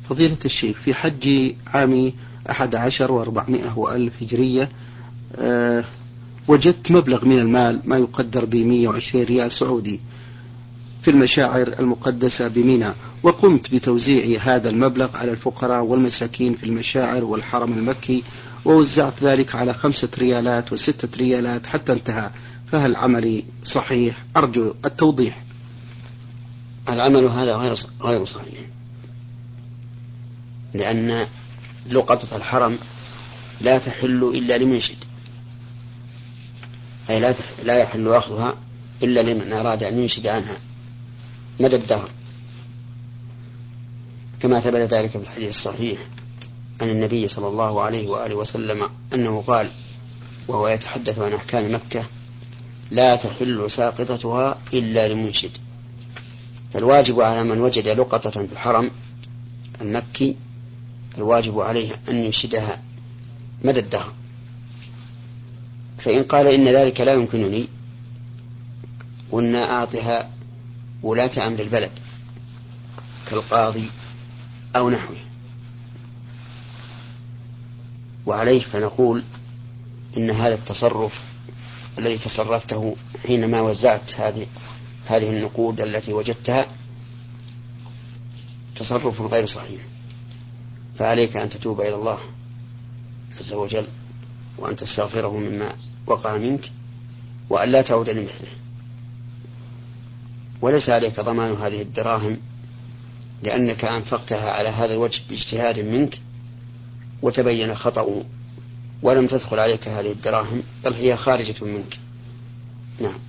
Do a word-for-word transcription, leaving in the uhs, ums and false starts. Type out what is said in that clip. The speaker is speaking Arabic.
فضيلة الشيخ، في حج عام أحد عشر وأربعمائة وألف هجرية أه وجدت مبلغ من المال ما يقدر بمئة وعشرين ريال سعودي في المشاعر المقدسة بميناء، وقمت بتوزيع هذا المبلغ على الفقراء والمساكين في المشاعر والحرم المكي، ووزعت ذلك على خمسة ريالات وستة ريالات حتى انتهى، فهل عملي صحيح؟ أرجو التوضيح. العمل هذا غير غير صحيح، لأن لقطة الحرم لا تحل إلا لمنشد، أي لا لا يحل أخذها إلا لمن أراد أن ينشد عنها مدى الدهر، كما ثبت ذلك في الحديث الصحيح عن النبي صلى الله عليه وآله وسلم أنه قال وهو يتحدث عن أحكام مكة: لا تحل ساقطتها إلا لمنشد. فالواجب على من وجد لقطة في الحرم المكي الواجب عليه أن ينشدها مدى الدهر، فإن قال إن ذلك لا يمكنني قلنا أعطها ولاة أمر البلد كالقاضي أو نحوه، وعليه فنقول إن هذا التصرف الذي تصرفته حينما وزعت هذه هذه النقود التي وجدتها تصرف غير صحيح، فعليك أن تتوب إلى الله عز وجل وأن تستغفره مما وقع منك وأن لا تعود لمثله، وليس عليك ضمان هذه الدراهم لأنك أنفقتها على هذا الوجه باجتهاد منك وتبين خطأه، ولم تدخل عليك هذه الدراهم بل هي خارجة منك. نعم.